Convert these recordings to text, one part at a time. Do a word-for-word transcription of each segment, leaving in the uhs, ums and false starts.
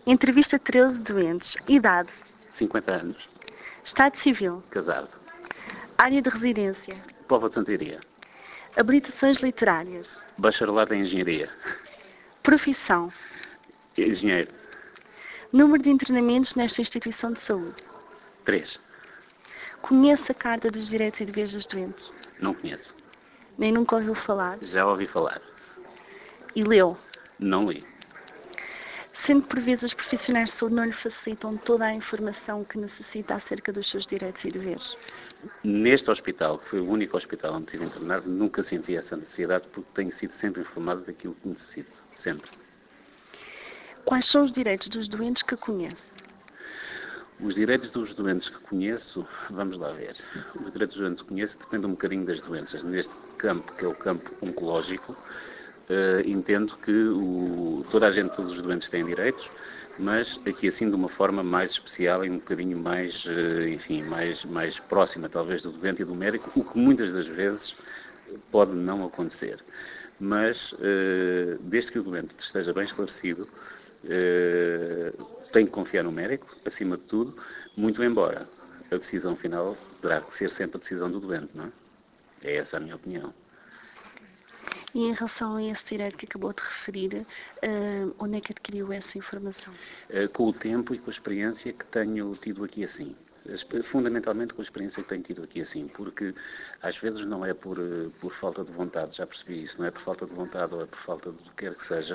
Entrevista treze doentes. Idade. cinquenta anos. Estado civil. Casado. Área de residência. Póvoa de Santiria. Habilitações literárias. Bacharelado em Engenharia. Profissão. Engenheiro. Número de internamentos nesta instituição de saúde. três. Conhece a Carta dos Direitos e Deveres dos Doentes? Não conheço. Nem nunca ouviu falar? Já ouvi falar. E leu? Não li. Sendo que por vezes os profissionais de saúde não lhe facilitam toda a informação que necessita acerca dos seus direitos e deveres? Neste hospital, que foi o único hospital onde estive internado, nunca senti essa necessidade porque tenho sido sempre informado daquilo que necessito. Sempre. Quais são os direitos dos doentes que conhece? Os direitos dos doentes que conheço, vamos lá ver. Os direitos dos doentes que conheço dependem um bocadinho das doenças. Neste campo, que é o campo oncológico, uh, entendo que o, toda a gente, todos os doentes têm direitos, mas aqui assim de uma forma mais especial e um bocadinho mais, uh, enfim, mais, mais próxima talvez do doente e do médico, o que muitas das vezes pode não acontecer. Mas, uh, desde que o doente esteja bem esclarecido, uh, tem que confiar no médico, acima de tudo, muito embora a decisão final terá que ser sempre a decisão do doente, não é? É essa a minha opinião. E em relação a esse direito que acabou de referir, uh, onde é que adquiriu essa informação? Uh, com o tempo e com a experiência que tenho tido aqui assim. Fundamentalmente com a experiência que tenho tido aqui assim, porque às vezes não é por, por falta de vontade, já percebi isso, não é por falta de vontade ou é por falta do que quer que seja.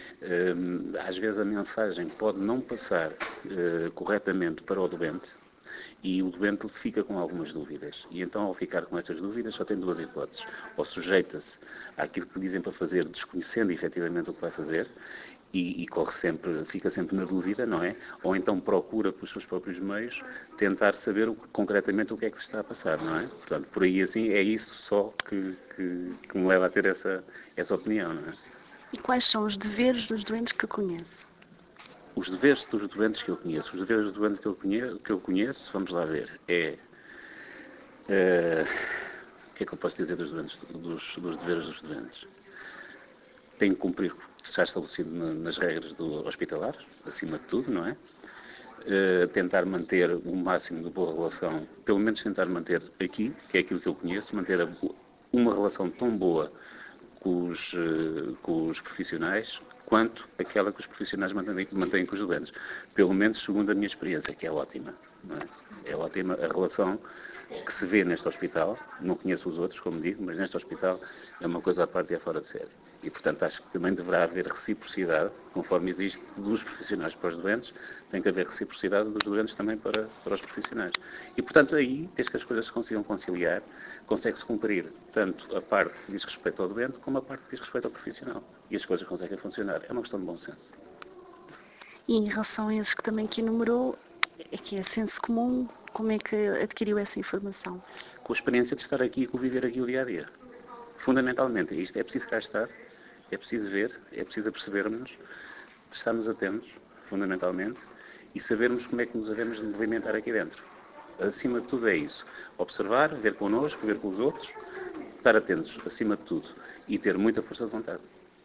Às vezes a mensagem pode não passar uh, corretamente para o doente e o doente fica com algumas dúvidas. E então, ao ficar com essas dúvidas, só tem duas hipóteses. Ou sujeita-se àquilo que dizem para fazer, desconhecendo efetivamente o que vai fazer, e, e corre sempre, fica sempre na dúvida, não é? Ou então procura, pelos seus próprios meios, tentar saber o, concretamente o que é que se está a passar, não é? Portanto, por aí assim, é isso só que, que, que me leva a ter essa, essa opinião, não é? E quais são os deveres dos doentes que conhece? Os deveres dos doentes que eu conheço, os deveres dos doentes que eu conheço, que eu conheço vamos lá ver, é... Uh, o que é que eu posso dizer dos, doentes, dos, dos deveres dos doentes? Tem que cumprir o que está estabelecido nas regras do hospitalar, acima de tudo, não é? Uh, tentar manter o máximo de boa relação, pelo menos tentar manter aqui, que é aquilo que eu conheço, manter a, uma relação tão boa com os, uh, com os profissionais quanto aquela que os profissionais mantêm, mantêm com os doentes. Pelo menos segundo a minha experiência, que é ótima. Não é? É ótima a relação que se vê neste hospital. Não conheço os outros, como digo, mas neste hospital é uma coisa à parte e é fora de série. E, portanto, acho que também deverá haver reciprocidade, conforme existe dos profissionais para os doentes, tem que haver reciprocidade dos doentes também para, para os profissionais. E, portanto, aí, desde que as coisas se consigam conciliar, consegue-se cumprir tanto a parte que diz respeito ao doente, como a parte que diz respeito ao profissional. E as coisas conseguem funcionar. É uma questão de bom senso. E em relação a esses que também que enumerou, é que é senso comum, como é que adquiriu essa informação? Com a experiência de estar aqui e conviver aqui o dia-a-dia. Fundamentalmente, isto é preciso cá estar, é preciso ver, é preciso apercebermos, estarmos atentos, fundamentalmente, e sabermos como é que nos devemos movimentar aqui dentro. Acima de tudo é isso. Observar, ver connosco, ver com os outros, estar atentos, acima de tudo, e ter muita força de vontade.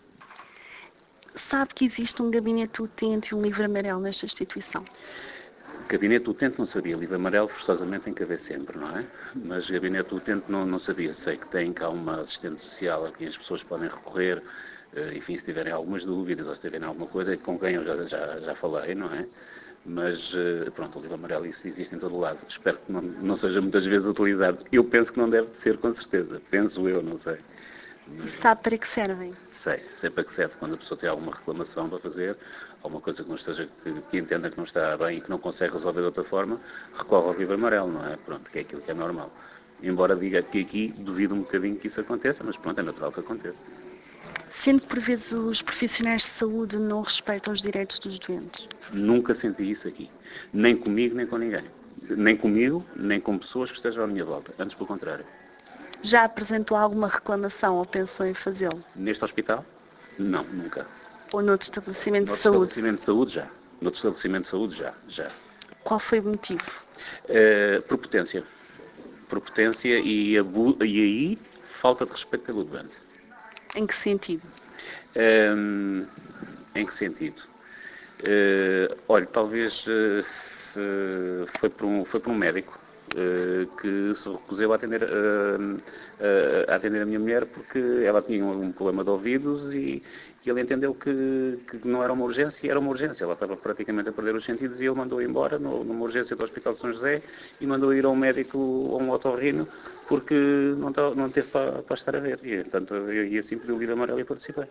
Sabe que existe um gabinete utente e um livro amarelo nesta instituição? Gabinete utente não sabia, livro amarelo forçosamente tem que haver sempre, não é? Mas gabinete utente não, não sabia. Sei que tem cá uma assistente social a quem as pessoas podem recorrer, enfim, se tiverem algumas dúvidas ou se tiverem alguma coisa, com quem eu já, já, já falei, não é? Mas, pronto, o livro amarelo isso existe em todo o lado. Espero que não, não seja muitas vezes utilizado. Eu penso que não deve ser, com certeza. Penso eu, não sei. Mas sabe para que servem? Sei, sei para que serve quando a pessoa tem alguma reclamação para fazer, alguma coisa que não esteja, que, que entenda que não está bem e que não consegue resolver de outra forma, recorre ao livro amarelo, não é? Pronto, que é aquilo que é normal. Embora diga que aqui duvido um bocadinho que isso aconteça, mas pronto, é natural que aconteça. Sendo que por vezes os profissionais de saúde não respeitam os direitos dos doentes? Nunca senti isso aqui. Nem comigo, nem com ninguém. Nem comigo, nem com pessoas que estejam à minha volta. Antes, pelo contrário. Já apresentou alguma reclamação ou pensou em fazê-lo? Neste hospital? Não, nunca. Ou noutro estabelecimento Noutro de saúde? estabelecimento de saúde, já. Noutro estabelecimento de saúde, já. já. Qual foi o motivo? Uh, propotência. Propotência e, abu- e aí, falta de respeito pelo doente. Em que sentido? Um, em que sentido? Uh, olha, talvez uh, uh, foi, por um, foi por um médico uh, que se recusou a atender, uh, uh, a atender a minha mulher porque ela tinha um, um problema de ouvidos e, e ele entendeu que, que não era uma urgência e era uma urgência. Ela estava praticamente a perder os sentidos e ele mandou-a embora no, numa urgência do Hospital de São José e mandou ir a um médico, a um otorrino, porque não, não teve para, para estar a ver. E, portanto, eu, e assim pediu o livro amarelo e participei.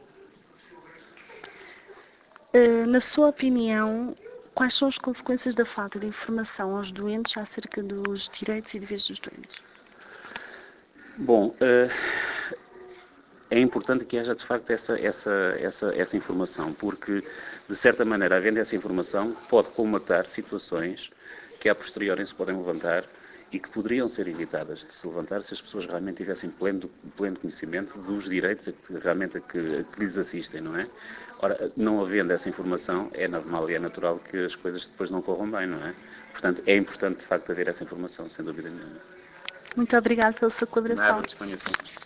Na sua opinião, quais são as consequências da falta de informação aos doentes acerca dos direitos e deveres dos doentes? Bom, é importante que haja de facto essa, essa, essa, essa informação, porque de certa maneira, havendo essa informação, pode colmatar situações que a posteriori se podem levantar e que poderiam ser evitadas de se levantar se as pessoas realmente tivessem pleno, pleno conhecimento dos direitos a que, realmente a que, a que lhes assistem, não é? Ora, não havendo essa informação, é normal e é natural que as coisas depois não corram bem, não é? Portanto, é importante de facto haver essa informação, sem dúvida nenhuma. Muito obrigada pela sua colaboração. Nada, disponha sempre.